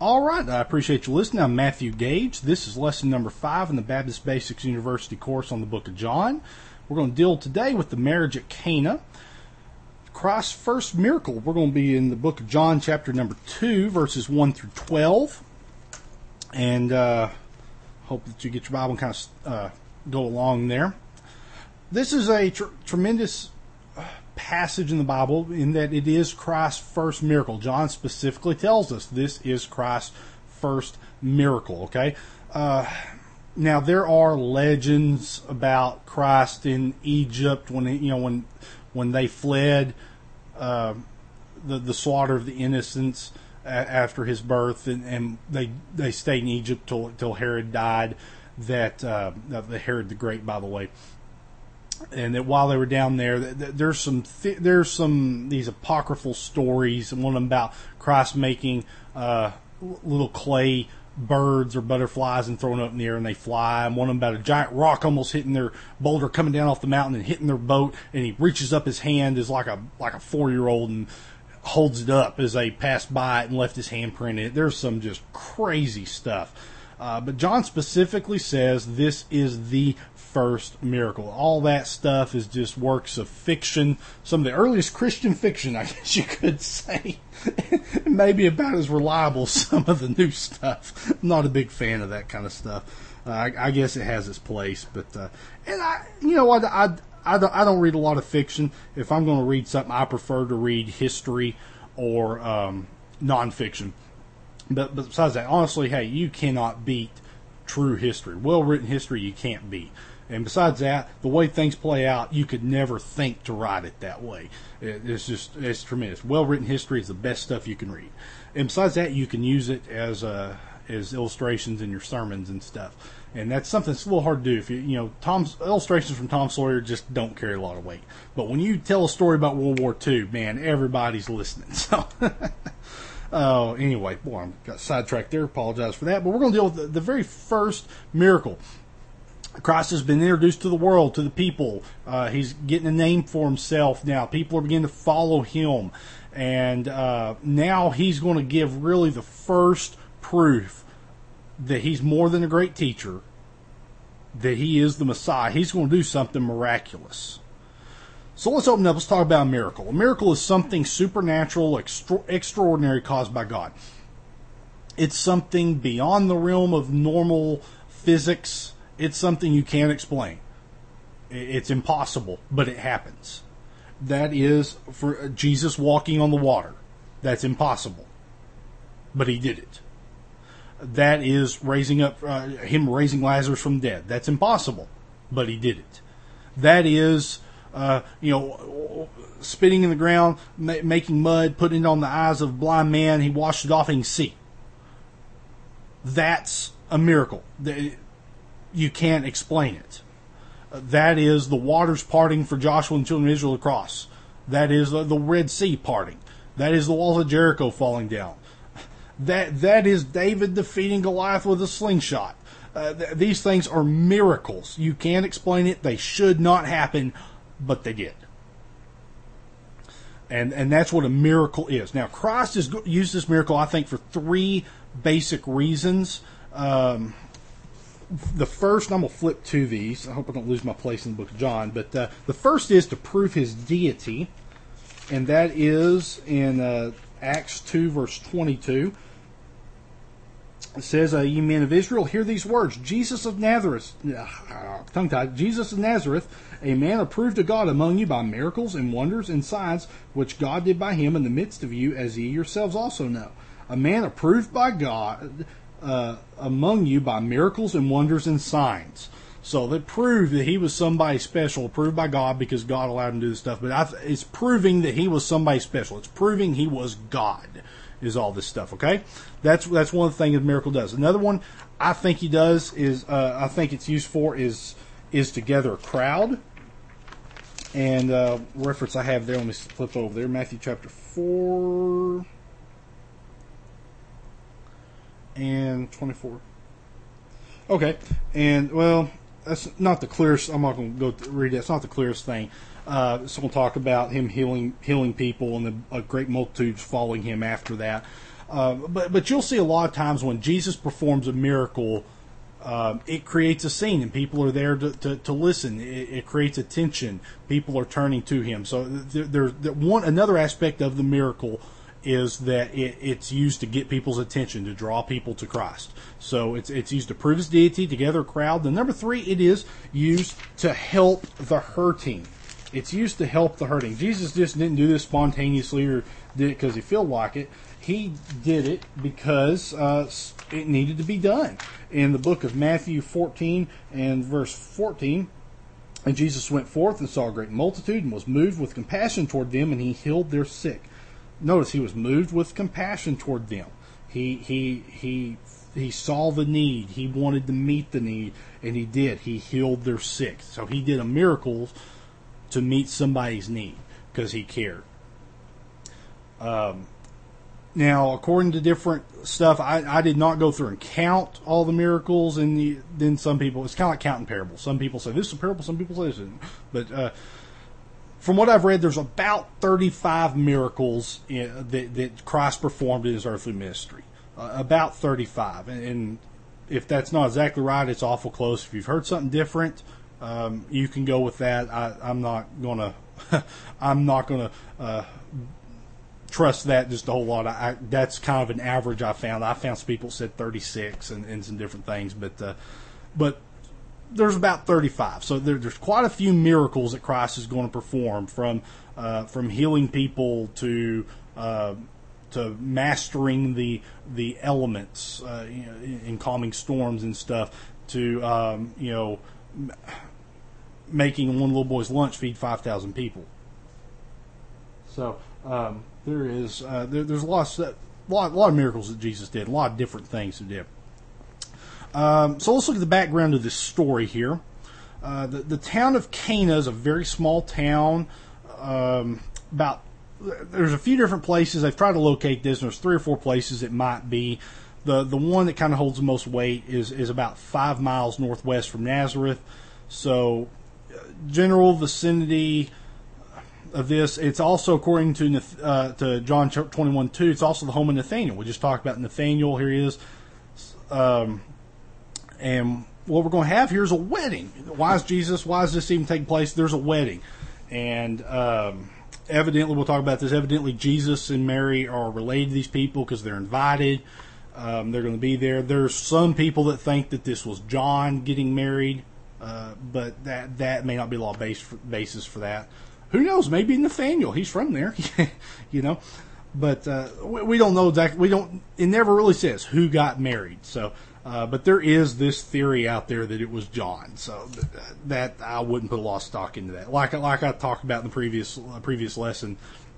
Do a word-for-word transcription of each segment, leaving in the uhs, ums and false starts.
All right, I appreciate you listening. I'm Matthew Gage. This is lesson number five in the Baptist Basics University course on the book of John. We're going to deal today with the marriage at Cana. Christ's first miracle. We're going to be in the book of John, chapter number two, verses one through twelve. And uh, hope that you get your Bible and kind of uh, go along there. This is a tr- tremendous passage in the Bible in that it is Christ's first miracle. John specifically tells us this is Christ's first miracle, okay? Uh, now, there are legends about Christ in Egypt when, you know, when when they fled uh, the, the slaughter of the innocents a- after his birth, and, and they they stayed in Egypt till, till Herod died, that uh, the Herod the Great, by the way. And that while they were down there, there's some th- there's some these apocryphal stories, and one of them about Christ making uh, little clay birds or butterflies and throwing them up in the air and they fly, and one of them about a giant rock almost hitting their boulder coming down off the mountain and hitting their boat, and he reaches up his hand as like a like a four year old and holds it up as they passed by it and left his handprint in it. There's some just crazy stuff. Uh, but John specifically says this is the first miracle. All that stuff is just works of fiction. Some of the earliest Christian fiction, I guess you could say. Maybe about as reliable as some of the new stuff. I'm not a big fan of that kind of stuff. Uh, I, I guess it has its place. But uh, and I, you know what, I, I, don't, I don't read a lot of fiction. If I'm going to read something, I prefer to read history or um, nonfiction. But, but besides that, honestly, hey, you cannot beat true history. Well-written history you can't beat. And besides that, the way things play out, you could never think to write it that way. It, it's just, it's tremendous. Well-written history is the best stuff you can read. And besides that, you can use it as uh, as illustrations in your sermons and stuff. And that's something that's a little hard to do. If you, you know, Tom's illustrations from Tom Sawyer just don't carry a lot of weight. But when you tell a story about World War Two, man, everybody's listening. So... Uh, anyway, boy, I got sidetracked there. Apologize for that. But we're going to deal with the, the very first miracle. Christ has been introduced to the world, to the people. Uh, he's getting a name for himself now. People are beginning to follow him. And uh, now he's going to give really the first proof that he's more than a great teacher, that he is the Messiah. He's going to do something miraculous. So let's open up. Let's talk about a miracle. A miracle is something supernatural, extra, extraordinary caused by God. It's something beyond the realm of normal physics. It's something you can't explain. It's impossible, but it happens. That is for Jesus walking on the water. That's impossible, but he did it. That is raising up uh, him raising Lazarus from the dead. That's impossible, but he did it. That is Uh, you know, spitting in the ground, ma- making mud, putting it on the eyes of a blind man. He washed it off and he can see. That's a miracle. You can't explain it. That is the waters parting for Joshua and the children of Israel to cross. That is the, the Red Sea parting. That is the walls of Jericho falling down. That that is David defeating Goliath with a slingshot. Uh, th- these things are miracles. You can't explain it. They should not happen. But they did. And and that's what a miracle is. Now, Christ has used this miracle, I think, for three basic reasons. Um, the first, and I'm going to flip to these. I hope I don't lose my place in the book of John. But uh, the first is to prove his deity. And that is in uh, Acts two, verse twenty-two. It says, uh, ye men of Israel, hear these words. Jesus of Nazareth, uh, tongue-tied, Jesus of Nazareth, a man approved of God among you by miracles and wonders and signs, which God did by him in the midst of you, as ye yourselves also know. A man approved by God uh, among you by miracles and wonders and signs. So that proved that he was somebody special, approved by God because God allowed him to do this stuff. But I th- it's proving that he was somebody special. It's proving he was God. Is all this stuff, okay? That's that's one of the things a miracle does. Another one I think he does is uh, I think it's used for is is to gather a crowd. And uh, reference I have there, let me flip over there, Matthew chapter four and twenty-four. Okay, and well, that's not the clearest. I'm not going to go read it. It's not the clearest thing. Uh, so we'll talk about him healing healing people and the, a great multitudes following him after that. Uh, but but you'll see a lot of times when Jesus performs a miracle, um, it creates a scene and people are there to, to, to listen. It, it creates attention. People are turning to him. So there, there's there, one another aspect of the miracle is that it, it's used to get people's attention, to draw people to Christ. So it's it's used to prove his deity, to gather a crowd. Then number three, it is used to help the hurting. It's used to help the hurting. Jesus just didn't do this spontaneously or did it because he felt like it. He did it because uh, it needed to be done. In the book of Matthew fourteen and verse fourteen, and Jesus went forth and saw a great multitude and was moved with compassion toward them, and he healed their sick. Notice he was moved with compassion toward them. He he he he saw the need. He wanted to meet the need, and he did. He healed their sick. So he did a miracle to meet somebody's need because he cared. Um, now, according to different stuff, I, I did not go through and count all the miracles, and the, then some people, it's kind of like counting parables. Some people say this is a parable, some people say this isn't. But uh, from what I've read, there's about thirty-five miracles in, that, that Christ performed in his earthly ministry. Uh, about thirty-five. And, and if that's not exactly right, it's awful close. If you've heard something different, um, you can go with that. I, I'm not gonna, I'm not gonna uh, trust that just a whole lot. I, I, that's kind of an average I found. I found some people said thirty-six and, and some different things, but uh, but. There's about thirty-five, so there, there's quite a few miracles that Christ is going to perform, from uh, from healing people to uh, to mastering the the elements, uh, you know, in, in calming storms and stuff, to um, you know m- making one little boy's lunch feed five thousand people. So um, there is uh, there, there's a lot of a lot, a lot of miracles that Jesus did, a lot of different things he did. Um, so let's look at the background of this story here. Uh, the, the town of Cana is a very small town. Um, about there's a few different places. They've tried to locate this, and there's three or four places it might be. The the one that kind of holds the most weight is, is about five miles northwest from Nazareth. So general vicinity of this. It's also, according to uh, to John twenty-one two, it's also the home of Nathaniel. We just talked about Nathaniel. Here he is. Um, And what we're going to have here is a wedding. Why is Jesus, why is this even taking place? There's a wedding. And um, evidently, we'll talk about this, evidently Jesus and Mary are related to these people because they're invited. Um, they're going to be there. There's some people that think that this was John getting married, uh, but that that may not be a law base for, basis for that. Who knows? Maybe Nathaniel. He's from there, you know. But uh, we, we don't know exactly. We don't. It never really says who got married. So, uh, but there is this theory out there that it was John. So th- that I wouldn't put a lot of stock into that. Like like I talked about in the previous uh, previous lesson.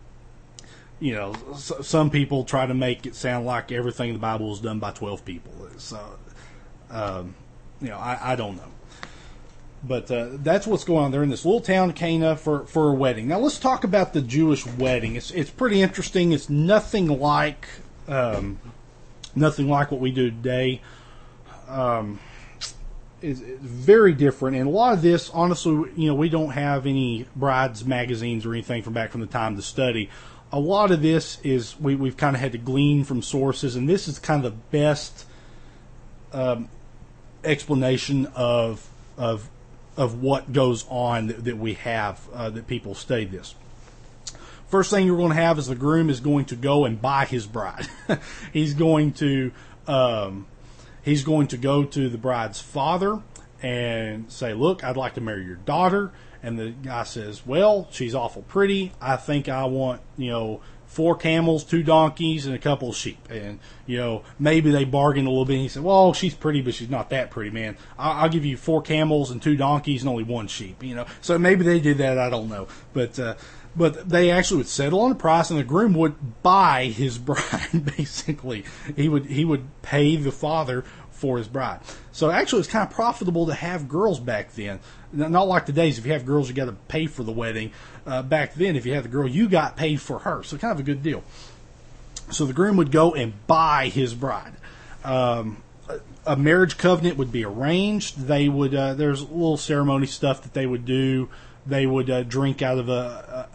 You know, s- some people try to make it sound like everything in the Bible was done by twelve people. So, um, you know, I, I don't know. But uh, that's what's going on. They're in this little town, Cana, for, for a wedding. Now let's talk about the Jewish wedding. It's it's pretty interesting. It's nothing like um, nothing like what we do today. Um, it's, it's very different, and a lot of this, honestly, you know, we don't have any brides magazines or anything from back from the time to study. A lot of this is we we've kind of had to glean from sources, and this is kind of the best um, explanation of of. of what goes on that, that we have, uh, that people study this. First thing you're going to have is the groom is going to go and buy his bride. he's going to um, he's going to go to the bride's father and say, "Look, I'd like to marry your daughter." And the guy says, "Well, she's awful pretty. I think I want, you know, four camels, two donkeys, and a couple of sheep." And, you know, maybe they bargain a little bit. And he said, "Well, she's pretty, but she's not that pretty, man. I'll, I'll give you four camels and two donkeys and only one sheep." You know, so maybe they did that. I don't know. But, uh, but they actually would settle on a price, and the groom would buy his bride, basically. He would, he would pay the father for his bride. So actually it's kind of profitable to have girls back then. Not like today's, if you have girls, you got to pay for the wedding. Uh, back then, if you had the girl, you got paid for her. So kind of a good deal. So the groom would go and buy his bride. Um, a, a marriage covenant would be arranged. They would, uh, there's a little ceremony stuff that they would do. They would uh, drink out of a, a,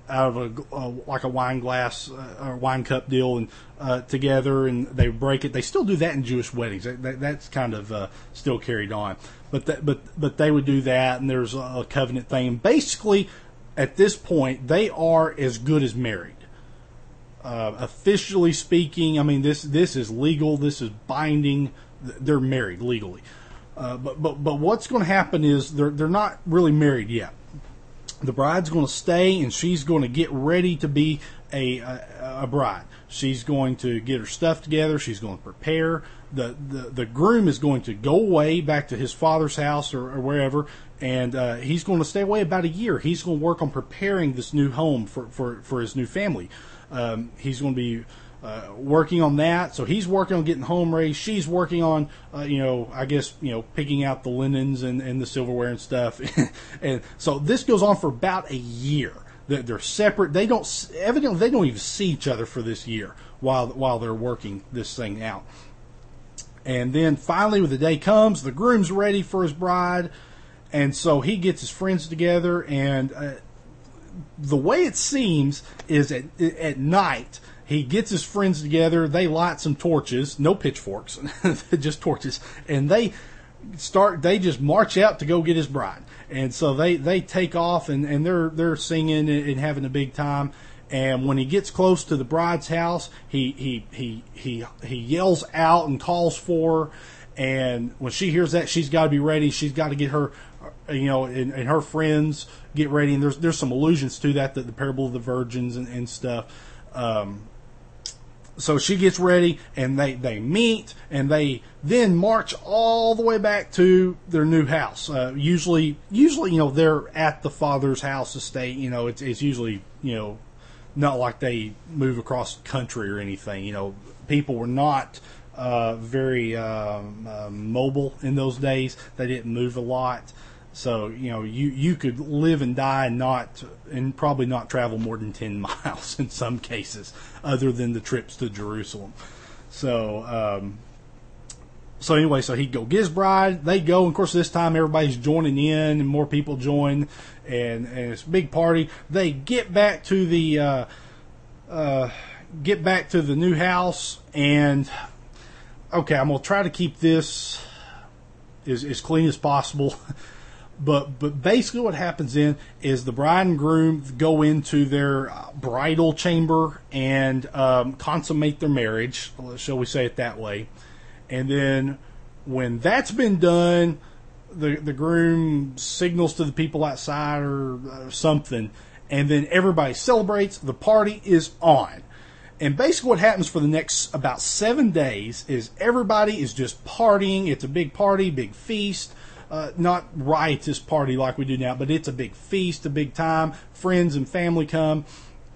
out of a uh, like a wine glass uh, or wine cup deal and uh, together, and they break it. They still do that in Jewish weddings. That, that, that's kind of uh, still carried on. But that, but but they would do that, and there's a covenant thing. And basically, at this point, they are as good as married. Uh, officially speaking, I mean this this is legal. This is binding. They're married legally. Uh, but but but what's going to happen is they're they're not really married yet. The bride's going to stay, and she's going to get ready to be a, a a bride. She's going to get her stuff together. She's going to prepare. The the, the groom is going to go away back to his father's house or, or wherever, and uh, he's going to stay away about a year. He's going to work on preparing this new home for, for, for his new family. Um, he's going to be Uh, working on that, so he's working on getting home ready. She's working on, uh, you know, I guess, you know, picking out the linens and, and the silverware and stuff. And so this goes on for about a year. They're, they're separate. They don't evidently they don't even see each other for this year while while they're working this thing out. And then finally, when the day comes, the groom's ready for his bride, and so he gets his friends together. And uh, the way it seems is at at night. He gets his friends together. They light some torches, no pitchforks, just torches, and they start. They just march out to go get his bride. And so they, they take off, and, and they're they're singing and having a big time. And when he gets close to the bride's house, he he he he he yells out and calls for her. And when she hears that, she's got to be ready. She's got to get her, you know, and, and her friends get ready. And there's there's some allusions to that, that the parable of the virgins and, and stuff. Um, So she gets ready, and they, they meet, and they then march all the way back to their new house. Uh, usually, usually, you know, they're at the father's house estate. You know, it's, it's usually, you know, not like they move across the country or anything. You know, people were not uh, very um, uh, mobile in those days. They didn't move a lot. So, you know, you, you could live and die and not, and probably not travel more than ten miles in some cases, other than the trips to Jerusalem. So, um, so anyway, so he'd go get his bride. They go, and of course, this time everybody's joining in, and more people join, and, and it's a big party. They get back to the, uh, uh, get back to the new house, and okay, I'm gonna try to keep this as, as clean as possible. But but basically what happens then is the bride and groom go into their bridal chamber and um, consummate their marriage, shall we say it that way. And then when that's been done, the the groom signals to the people outside or uh, something, and then everybody celebrates. The party is on. And basically what happens for the next about seven days is everybody is just partying. It's a big party, big feast. Uh, not riotous party like we do now, but it's a big feast, a big time. Friends and family come.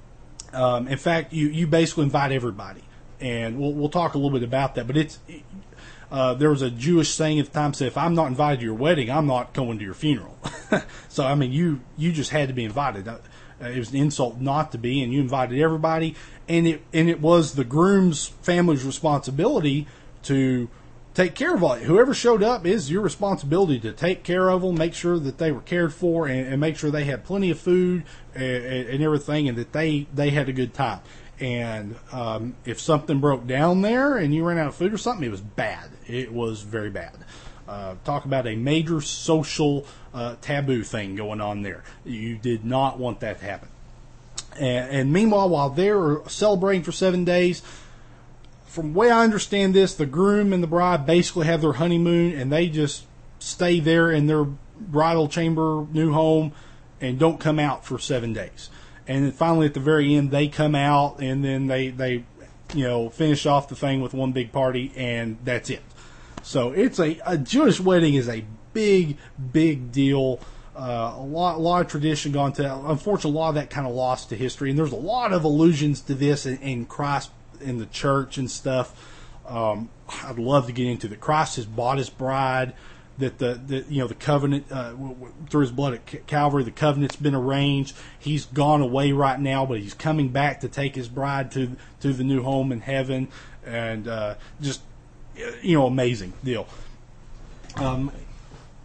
Um, in fact, you, you basically invite everybody, and we'll we'll talk a little bit about that. But it's uh, there was a Jewish saying at the time said, "If I'm not invited to your wedding, I'm not going to your funeral." So I mean, you you just had to be invited. Uh, it was an insult not to be, and you invited everybody, and it and it was the groom's family's responsibility to take care of all it. Whoever showed up is your responsibility to take care of them, make sure that they were cared for, and, and make sure they had plenty of food and, and everything, and that they, they had a good time. And um, if something broke down there and you ran out of food or something, it was bad. It was very bad. Uh, talk about a major social uh, taboo thing going on there. You did not want that to happen. And, and meanwhile, while they're celebrating for seven days, from the way I understand this, the groom and the bride basically have their honeymoon, and they just stay there in their bridal chamber, new home, and don't come out for seven days. And then finally, at the very end, they come out, and then they, they you know, finish off the thing with one big party, and that's it. So it's a, a Jewish wedding is a big, big deal. Uh, a lot, a lot of tradition gone to. Unfortunately, a lot of that kind of lost to history, and there's a lot of allusions to this in, in Christ. In the church and stuff. Um, I'd love to get into that. Christ has bought his bride, that the, the you know, the covenant, uh, w- w- through his blood at Calvary, the covenant's been arranged. He's gone away right now, but he's coming back to take his bride to, to the new home in heaven. And, uh, just, you know, amazing deal. Um,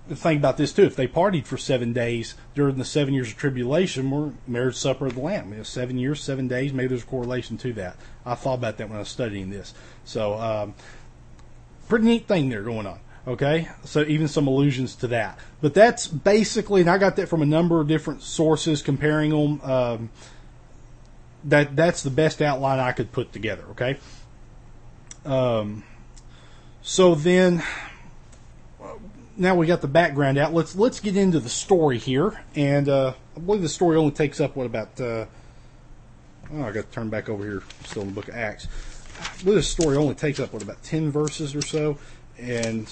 think about this too. If they partied for seven days during the seven years of tribulation, we're marriage supper of the Lamb. You know, seven years, seven days. Maybe there's a correlation to that. I thought about that when I was studying this. So, um, pretty neat thing there going on. Okay, so even some allusions to that. But that's basically, and I got that from a number of different sources, comparing them. Um, that that's the best outline I could put together. Okay. Um. So then, now we got the background out. Let's let's get into the story here, and uh, I believe the story only takes up what about? Uh, oh, I got to turn back over here. Still in the book of Acts. I believe this story only takes up what about ten verses or so, and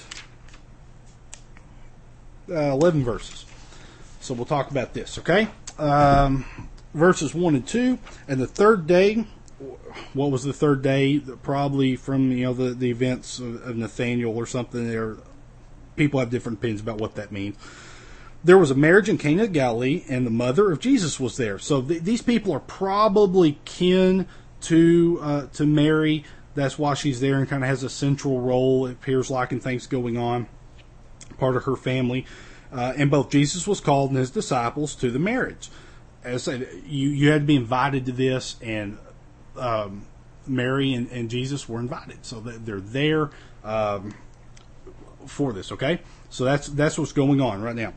uh, eleven verses. So we'll talk about this, okay? Um, verses one and two, and the third day. What was the third day? Probably from you know the, the events of, of Nathaniel or something. There, people have different opinions about what that means. There was a marriage in Cana of Galilee, and the mother of Jesus was there. So th- these people are probably kin to uh, to Mary. That's why she's there and kind of has a central role. It appears like in things going on, part of her family. Uh, and both Jesus was called and his disciples to the marriage. As I said, you you had to be invited to this, and Um, Mary and, and Jesus were invited, so they're there um, for this. Okay, so that's that's what's going on right now.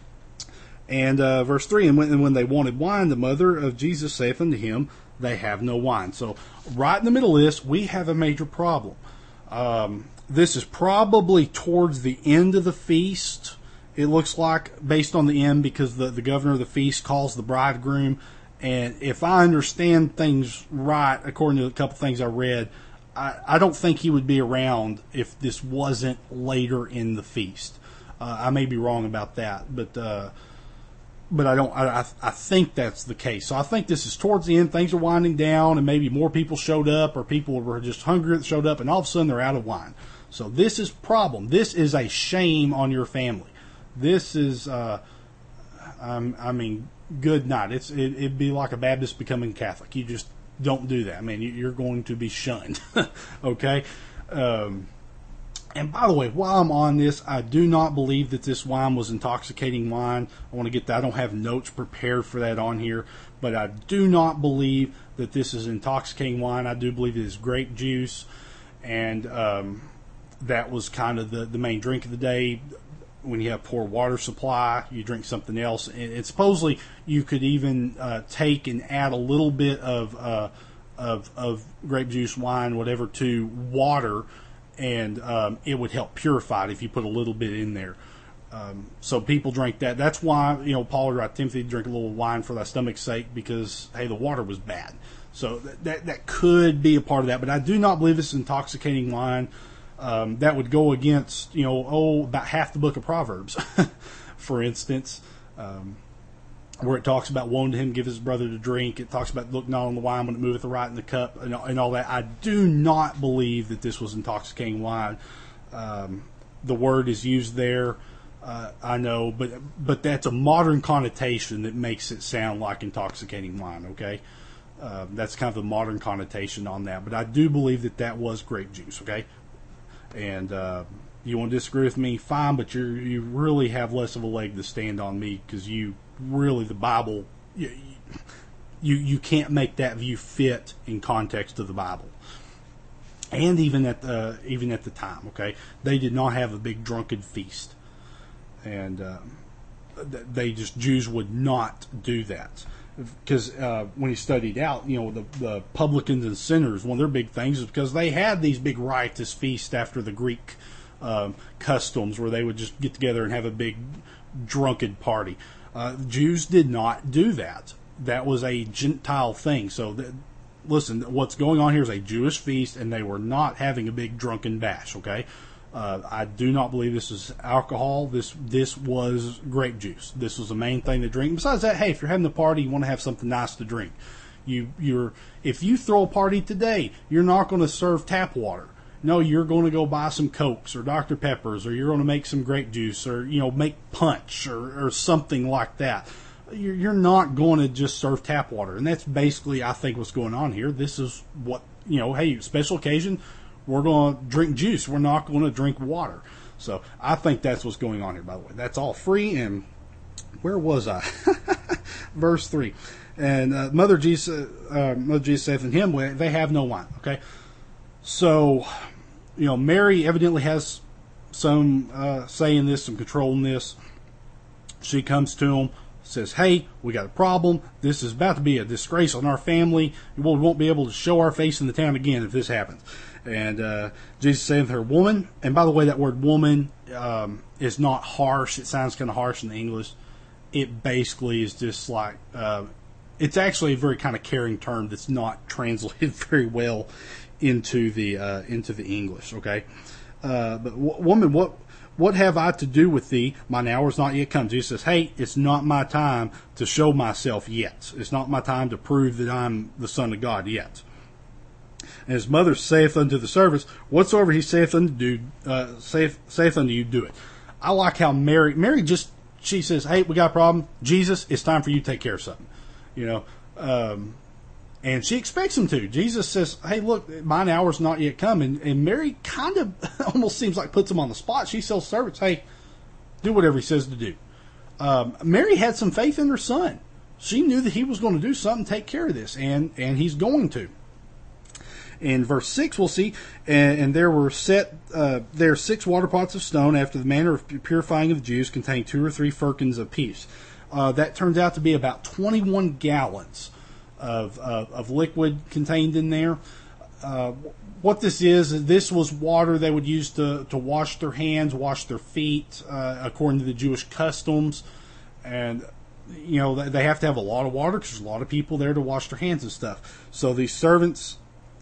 And uh, verse three, and when, and when they wanted wine, the mother of Jesus saith unto him, they have no wine. So right in the middle of this, we have a major problem. Um, this is probably towards the end of the feast. It looks like, based on the end, because the, the governor of the feast calls the bridegroom. And if I understand things right, according to a couple things I read, I, I don't think he would be around if this wasn't later in the feast. Uh, I may be wrong about that, but uh, but I don't. I, I think that's the case. So I think this is towards the end. Things are winding down, and maybe more people showed up, or people were just hungry that showed up, and all of a sudden they're out of wine. So this is problem. This is a shame on your family. This is, uh, um, I mean. Good night. It's it, it'd be like a Baptist becoming Catholic. You just don't do that. I mean, you're going to be shunned. Okay. Um, and by the way, while I'm on this, I do not believe that this wine was intoxicating wine. I want to get that. I don't have notes prepared for that on here, but I do not believe that this is intoxicating wine. I do believe it is grape juice, and um, that was kind of the the main drink of the day. When you have poor water supply, you drink something else. And, and supposedly you could even uh, take and add a little bit of, uh, of of grape juice, wine, whatever, to water, and um, it would help purify it if you put a little bit in there. Um, so people drink that. That's why you know Paul would write Timothy to drink a little wine for thy stomach's sake, because hey, the water was bad. So that that, that could be a part of that. But I do not believe it's intoxicating wine. Um, that would go against, you know, oh, about half the book of Proverbs, for instance, um, where it talks about woe to him give his brother to drink. It talks about look not on the wine when it moveth right in the cup, and, and all that. I do not believe that this was intoxicating wine. Um, the word is used there, uh, I know, but but that's a modern connotation that makes it sound like intoxicating wine. Okay, uh, that's kind of the modern connotation on that. But I do believe that that was grape juice. Okay. And uh, you want to disagree with me, fine, but you you really have less of a leg to stand on me, because you really, the Bible, you, you you can't make that view fit in context of the Bible. And even at the even at the time, okay, they did not have a big drunken feast, and um, they just Jews would not do that. Because uh, when he studied out, you know, the, the publicans and sinners, one of their big things is because they had these big riotous feasts after the Greek um, customs, where they would just get together and have a big drunken party. Uh, Jews did not do that. That was a Gentile thing. So, th- listen, what's going on here is a Jewish feast, and they were not having a big drunken bash. Okay. Uh, I do not believe this is alcohol. This this was grape juice. This was the main thing to drink. Besides that, hey, if you're having a party, you want to have something nice to drink. You you're if you throw a party today, you're not going to serve tap water. No, you're going to go buy some Cokes or Doctor Peppers, or you're going to make some grape juice, or you know make punch or, or something like that. You're, you're not going to just serve tap water, and that's basically I think what's going on here. This is what you know. Hey, special occasion. We're going to drink juice. We're not going to drink water. So I think that's what's going on here, by the way. That's all free. And where was I? Verse three. And uh, Mother Jesus, uh, Mother Jesus saith unto him, they have no wine. Okay. So, you know, Mary evidently has some uh, say in this, some control in this. She comes to him, says, hey, we got a problem. This is about to be a disgrace on our family. We won't be able to show our face in the town again if this happens. And uh, Jesus said to her, woman, and by the way, that word woman um, is not harsh. It sounds kind of harsh in the English. It basically is just like, uh, it's actually a very kind of caring term that's not translated very well into the uh, into the English, okay? Uh, but w- woman, what what have I to do with thee? Mine hour is not yet come. Jesus says, hey, it's not my time to show myself yet. It's not my time to prove that I'm the Son of God yet. And his mother saith unto the servants, whatsoever he saith unto do, uh, saith, saith unto you, do it. I like how Mary, Mary just, she says, hey, we got a problem. Jesus, it's time for you to take care of something. You know, um, and she expects him to. Jesus says, hey, look, mine hour's not yet come. And, and Mary kind of almost seems like puts him on the spot. She tells servants, hey, do whatever he says to do. Um, Mary had some faith in her son. She knew that he was going to do something, take care of this, and, and he's going to. In verse six, we'll see, and, and there were set uh, there six water pots of stone after the manner of purifying of the Jews, containing two or three firkins apiece. Uh, that turns out to be about twenty-one gallons of uh, of liquid contained in there. Uh, what this is, this was water they would use to, to wash their hands, wash their feet, uh, according to the Jewish customs. And, you know, they have to have a lot of water because there's a lot of people there to wash their hands and stuff. So these servants...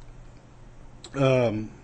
Um,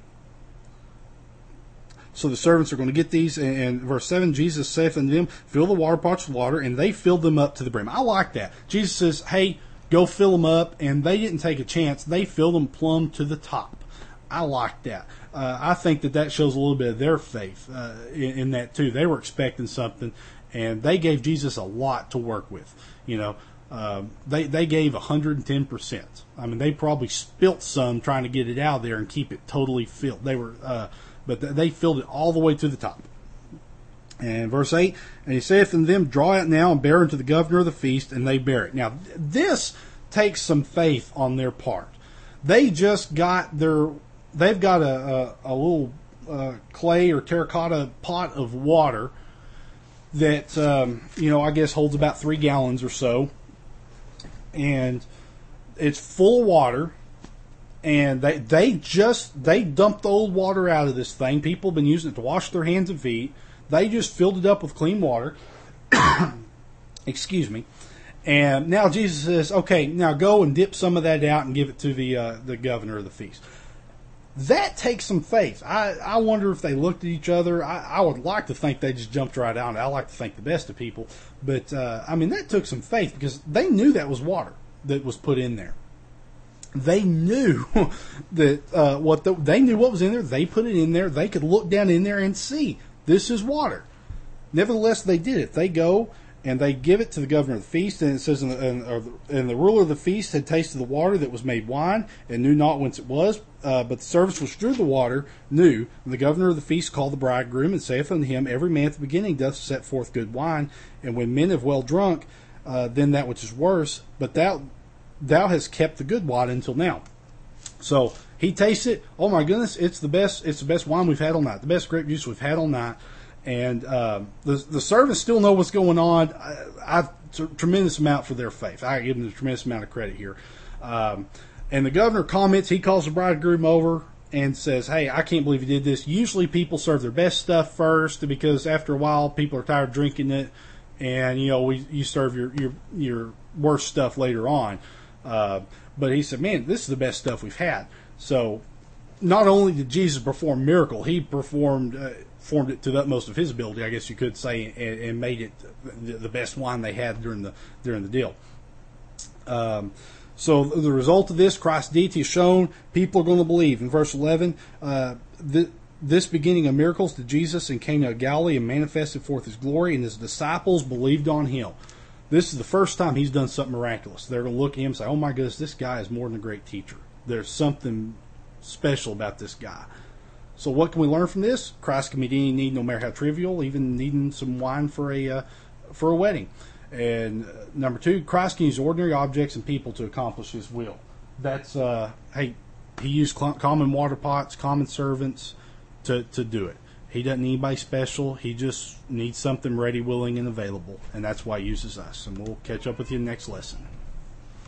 so the servants are going to get these, and, and verse seven, Jesus saith unto them, fill the water pots with water, and they filled them up to the brim. I like that. Jesus says, hey, go fill them up, and they didn't take a chance. They filled them plumb to the top. I like that. Uh, I think that that shows a little bit of their faith uh, in, in that too. They were expecting something, and they gave Jesus a lot to work with. You know, um, they they gave one hundred ten percent. I mean, they probably spilt some trying to get it out of there and keep it totally filled. They were, uh, but they filled it all the way to the top. And verse eight, and he saith unto them, draw it now and bear unto the governor of the feast, and they bear it. Now, this takes some faith on their part. They just got their, they've got a, a, a little uh, clay or terracotta pot of water that, um, you know, I guess holds about three gallons or so. And it's full of water. And they, they just, they dumped the old water out of this thing. People have been using it to wash their hands and feet. They just filled it up with clean water. Excuse me. And now Jesus says, okay, now go and dip some of that out and give it to the uh, the governor of the feast. That takes some faith. I, I wonder if they looked at each other. I, I would like to think they just jumped right out. I like to think the best of people. But, uh, I mean, that took some faith because they knew that was water that was put in there. They knew that uh, what the, they knew what was in there. They put it in there. They could look down in there and see this is water. Nevertheless, they did it. They go and they give it to the governor of the feast, and it says, and the, and, and the ruler of the feast had tasted the water that was made wine, and knew not whence it was. Uh, but the servants which drew the water knew. And the governor of the feast called the bridegroom, and saith unto him, every man at the beginning doth set forth good wine, and when men have well drunk, uh, then that which is worse. But thou thou hast kept the good wine until now. So he tastes it. Oh my goodness, it's the best. It's the best wine we've had all night. The best grape juice we've had all night. And uh, the the servants still know what's going on. I, I've t- tremendous amount for their faith. I give them a tremendous amount of credit here. Um, and the governor comments. He calls the bridegroom over and says, "Hey, I can't believe you did this. Usually people serve their best stuff first because after a while people are tired of drinking it, and you know we, you serve your your your worst stuff later on." Uh, but he said, "Man, this is the best stuff we've had." So not only did Jesus perform a miracle, he performed. Uh, formed it to the utmost of his ability, I guess you could say, and, and made it the best wine they had during the during the deal. Um, so the result of this, Christ's deity is shown. People are going to believe. In verse eleven, uh, th- this beginning of miracles to Jesus in Cana of Galilee and manifested forth his glory, and his disciples believed on him. This is the first time he's done something miraculous. They're going to look at him and say, oh my goodness, this guy is more than a great teacher. There's something special about this guy. So what can we learn from this? Christ can meet any need, no matter how trivial, even needing some wine for a uh, for a wedding. And uh, number two, Christ can use ordinary objects and people to accomplish His will. That's uh, hey, He used cl- common water pots, common servants to to do it. He doesn't need anybody special. He just needs something ready, willing, and available, and that's why He uses us. And we'll catch up with you in the next lesson.